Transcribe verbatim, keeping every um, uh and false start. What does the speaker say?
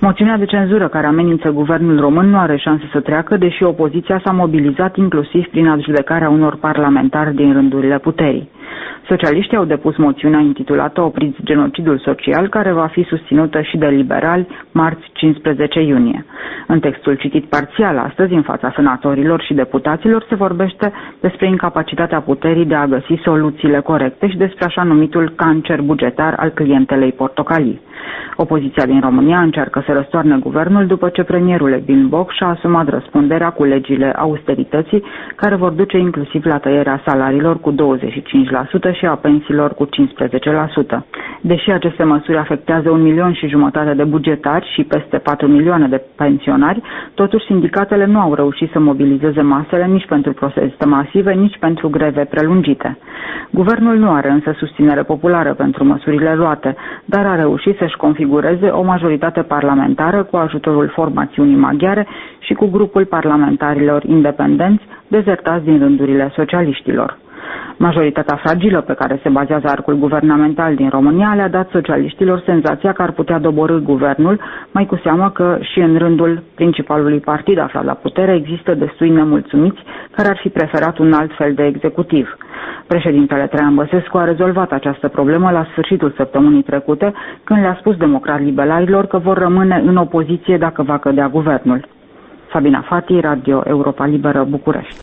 Moțiunea de cenzură care amenință guvernul român nu are șanse să treacă, deși opoziția s-a mobilizat inclusiv prin adjudecarea unor parlamentari din rândurile puterii. Socialiștii au depus moțiunea intitulată Opriți genocidul social, care va fi susținută și de liberali marți cincisprezece iunie. În textul citit parțial astăzi în fața senatorilor și deputaților se vorbește despre incapacitatea puterii de a găsi soluțiile corecte și despre așa numitul cancer bugetar al clientelei portocalii. Opoziția din România încearcă să răstoarne guvernul după ce premierul Edin Boc și-a asumat răspunderea cu legile austerității, care vor duce inclusiv la tăierea salariilor cu douăzeci și cinci la sută și a pensiilor cu cincisprezece la sută. Deși aceste măsuri afectează un milion și jumătate de bugetari și peste patru milioane de pensionari, totuși sindicatele nu au reușit să mobilizeze masele nici pentru proteste masive, nici pentru greve prelungite. Guvernul nu are însă susținere populară pentru măsurile luate, dar a reușit să-și configureze o majoritate parlamentară cu ajutorul formațiunii maghiare și cu grupul parlamentarilor independenți dezertați din rândurile socialiștilor. Majoritatea fragilă pe care se bazează arcul guvernamental din România le-a dat socialiștilor senzația că ar putea doborî guvernul, mai cu seamă că și în rândul principalului partid aflat la putere există destui nemulțumiți care ar fi preferat un alt fel de executiv. Președintele Traian Băsescu a rezolvat această problemă la sfârșitul săptămânii trecute, când le-a spus democrat-liberalilor că vor rămâne în opoziție dacă va cădea guvernul. Sabina Fati, Radio Europa Liberă, București.